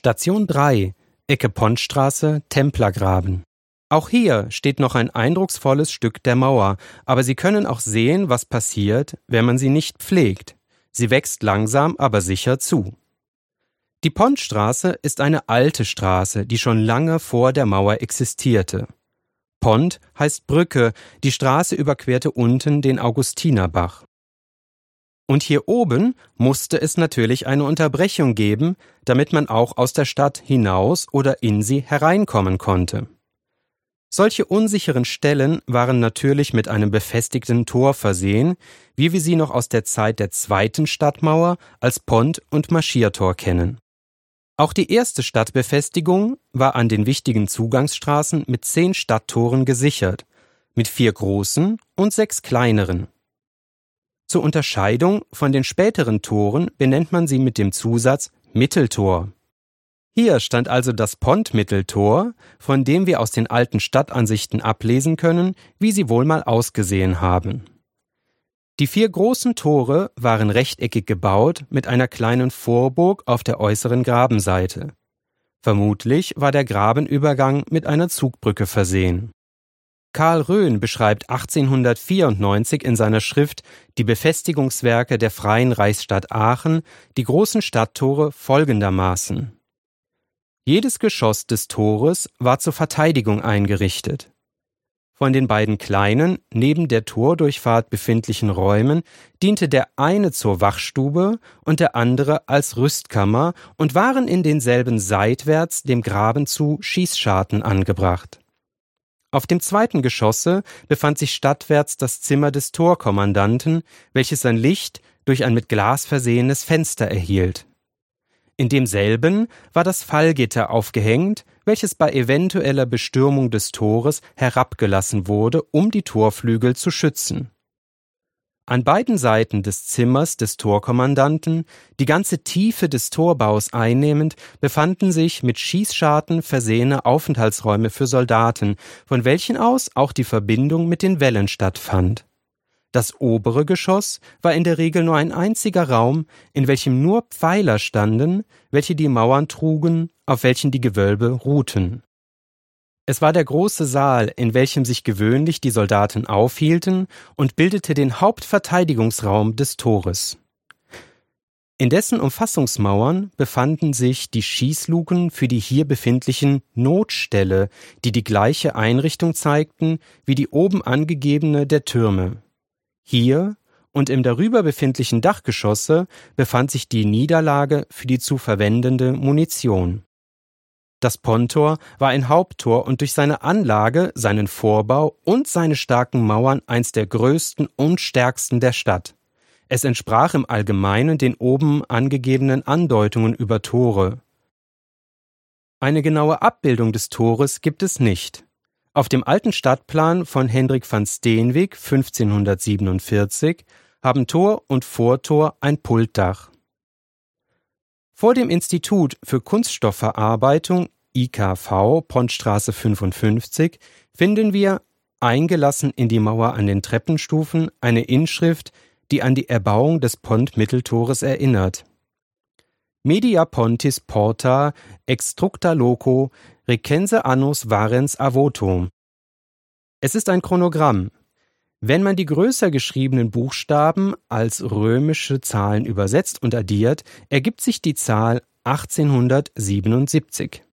Station 3, Ecke Pontstraße, Templergraben. Auch hier steht noch ein eindrucksvolles Stück der Mauer, aber Sie können auch sehen, was passiert, wenn man sie nicht pflegt. Sie wächst langsam, aber sicher zu. Die Pontstraße ist eine alte Straße, die schon lange vor der Mauer existierte. Pont heißt Brücke, die Straße überquerte unten den Augustinerbach. Und hier oben musste es natürlich eine Unterbrechung geben, damit man auch aus der Stadt hinaus oder in sie hereinkommen konnte. Solche unsicheren Stellen waren natürlich mit einem befestigten Tor versehen, wie wir sie noch aus der Zeit der zweiten Stadtmauer als Pont- und Marschiertor kennen. Auch die erste Stadtbefestigung war an den wichtigen Zugangsstraßen mit 10 Stadttoren gesichert, mit 4 großen und 6 kleineren. Zur Unterscheidung von den späteren Toren benennt man sie mit dem Zusatz Mitteltor. Hier stand also das Pont-Mitteltor, von dem wir aus den alten Stadtansichten ablesen können, wie sie wohl mal ausgesehen haben. Die 4 großen Tore waren rechteckig gebaut mit einer kleinen Vorburg auf der äußeren Grabenseite. Vermutlich war der Grabenübergang mit einer Zugbrücke versehen. Karl Röhn beschreibt 1894 in seiner Schrift Die Befestigungswerke der Freien Reichsstadt Aachen die großen Stadttore folgendermaßen: Jedes Geschoss des Tores war zur Verteidigung eingerichtet. Von den beiden kleinen, neben der Tordurchfahrt befindlichen Räumen diente der eine zur Wachstube und der andere als Rüstkammer und waren in denselben seitwärts dem Graben zu Schießscharten angebracht. Auf dem zweiten Geschosse befand sich stadtwärts das Zimmer des Torkommandanten, welches sein Licht durch ein mit Glas versehenes Fenster erhielt. In demselben war das Fallgitter aufgehängt, welches bei eventueller Bestürmung des Tores herabgelassen wurde, um die Torflügel zu schützen. An beiden Seiten des Zimmers des Torkommandanten, die ganze Tiefe des Torbaus einnehmend, befanden sich mit Schießscharten versehene Aufenthaltsräume für Soldaten, von welchen aus auch die Verbindung mit den Wällen stattfand. Das obere Geschoss war in der Regel nur ein einziger Raum, in welchem nur Pfeiler standen, welche die Mauern trugen, auf welchen die Gewölbe ruhten. Es war der große Saal, in welchem sich gewöhnlich die Soldaten aufhielten, und bildete den Hauptverteidigungsraum des Tores. In dessen Umfassungsmauern befanden sich die Schießluken für die hier befindlichen Notställe, die die gleiche Einrichtung zeigten wie die oben angegebene der Türme. Hier und im darüber befindlichen Dachgeschosse befand sich die Niederlage für die zu verwendende Munition. Das Ponttor war ein Haupttor und durch seine Anlage, seinen Vorbau und seine starken Mauern eins der größten und stärksten der Stadt. Es entsprach im Allgemeinen den oben angegebenen Andeutungen über Tore. Eine genaue Abbildung des Tores gibt es nicht. Auf dem alten Stadtplan von Hendrik van Steenwyck 1547 haben Tor und Vortor ein Pultdach. Vor dem Institut für Kunststoffverarbeitung IKV Pontstraße 55 finden wir, eingelassen in die Mauer an den Treppenstufen, eine Inschrift, die an die Erbauung des Pont-Mitteltores erinnert. Media pontis porta extructa loco recense annus varens avotum. Es ist ein Chronogramm. Wenn man die größer geschriebenen Buchstaben als römische Zahlen übersetzt und addiert, ergibt sich die Zahl 1877.